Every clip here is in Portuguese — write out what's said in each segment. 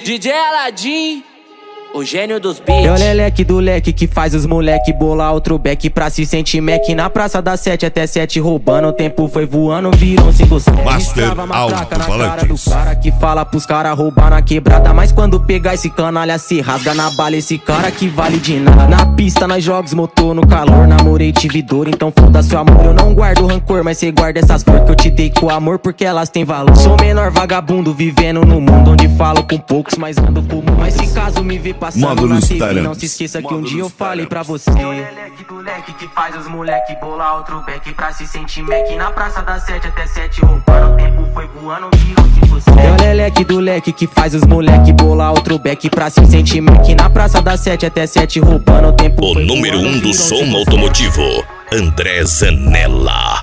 DJ Aladim, o gênio dos beats. É o leleque do leque que faz os moleque bolar outro beck pra se sentir Mac. Na praça das 7 até 7 roubando, o tempo foi voando, virou 5-7. Master Estrava matraca na cara do Alto-Falantes. cara que fala pros cara roubar na quebrada. Mas quando pegar esse canalha se rasga na bala, esse cara que vale de nada. Na pista nós jogos motor no calor, namorei tive dor, então foda seu amor. Eu não guardo rancor, mas cê guarda essas flores que eu te dei com amor, porque elas têm valor. Sou menor vagabundo vivendo no mundo onde falo com poucos, mas ando com muito. Mas se caso me vê passando na TV, não se esqueça que um dia eu falei pra você. É o leleque do leque que faz os moleque bolar outro beck pra se sentir Mac. Na praça das 7 até 7 roubando, o tempo foi voando, virou 5-7. É o leleque do leque que faz os moleque bolar outro beck pra se sentir Mac. Na praça das 7 até 7 roubando, o tempo O foi número voando, 1 do virou som 5-7. automotivo, André Zanella.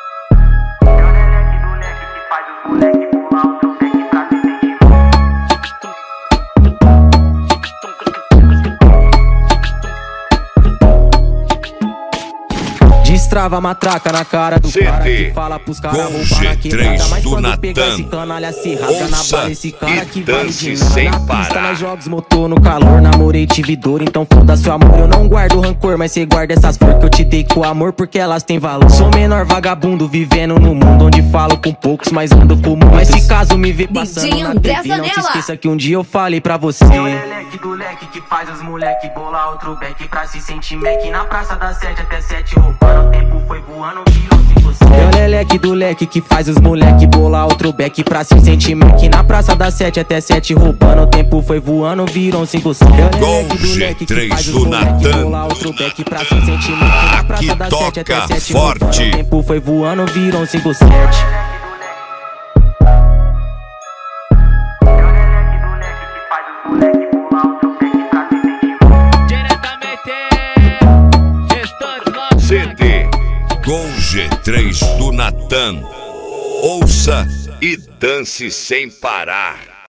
Destrava a matraca na cara do cara que fala pros cara com roubar na quebrada. G3 Mas do quando pegar Natan, esse canalha se rasga na ouça bala, esse cara e que vale dance de nada. sem Na pista parar. nós jogos motor no calor, namorei tive dor, então foda seu amor. Eu não guardo rancor, mas cê guarda essas flores que eu te dei com amor, porque elas têm valor. Sou menor vagabundo vivendo no mundo onde falo com poucos, mas ando com muitos. Mas se caso me vê passando na André TV, não se Zanella. esqueça que um dia eu falei pra você. É o leleque do leque que faz os moleque bolar outro beck pra se sentir Mac. Na praça das 7 até 7 roubando, o tempo foi voando, virou 5-7. É o leleque do leque que faz os moleque bolar outro beck pra se sentir Mac. Na praça das 7 até 7 roubando, o tempo foi voando, virou 5-7. É o leleque do leque que faz os do moleque Natan. bolar outro beck pra se sentir Mac. Na praça das 7 até toca 7 forte. roubando, o tempo foi voando, virou 5-7. CD com G3 do Natan. Ouça e dance sem parar.